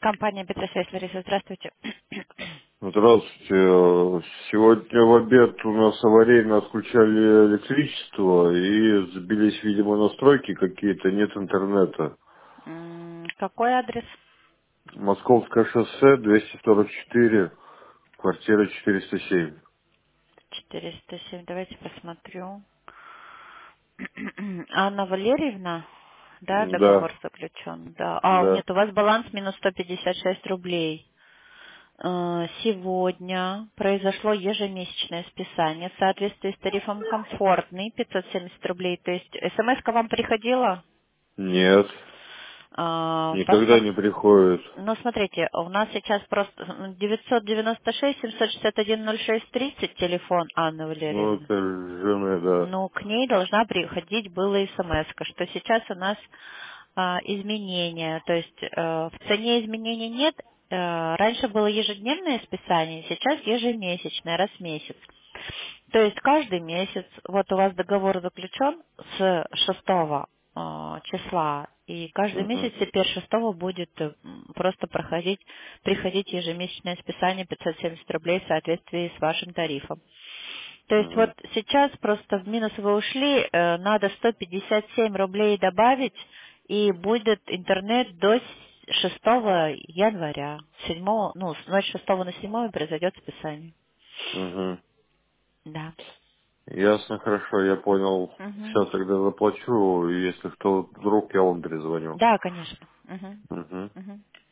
Компания Петросвязь, Лариса, здравствуйте. Здравствуйте. Сегодня в обед у нас аварийно отключали электричество и сбились, видимо, настройки какие-то, нет интернета. Какой адрес? Московское шоссе, 244, квартира 407. 407. Давайте посмотрю. Анна Валерьевна? Да, Да, договор заключен. Да. да. Нет, у вас баланс минус 156 рублей. Сегодня произошло ежемесячное списание в соответствии с тарифом комфортный, 570 рублей. То есть смс-ка вам приходила? Нет, никогда Посмотрите. не приходит. Ну, смотрите, у нас сейчас просто 996-761-06-30 телефон Анны Ну, Валерьевны. это жены, да. Ну, к ней должна приходить была смс, что сейчас у нас изменения. То есть в цене изменений нет. Раньше было ежедневное списание, сейчас ежемесячное, раз в месяц. То есть каждый месяц, вот у вас договор заключен с 6 числа, и каждый месяц Угу, теперь 6 будет просто приходить ежемесячное списание 570 рублей в соответствии с вашим тарифом. То есть вот угу, сейчас просто в минус вы ушли, надо 157 рублей добавить, и будет интернет до 6 января. 7, ну, с ночи 6 на 7 произойдет списание. угу. Да. Ясно, хорошо, я понял. Мгм. Сейчас тогда заплачу, и если что, вдруг я вам перезвоню. Да, конечно. Мгм. Угу. Мгм.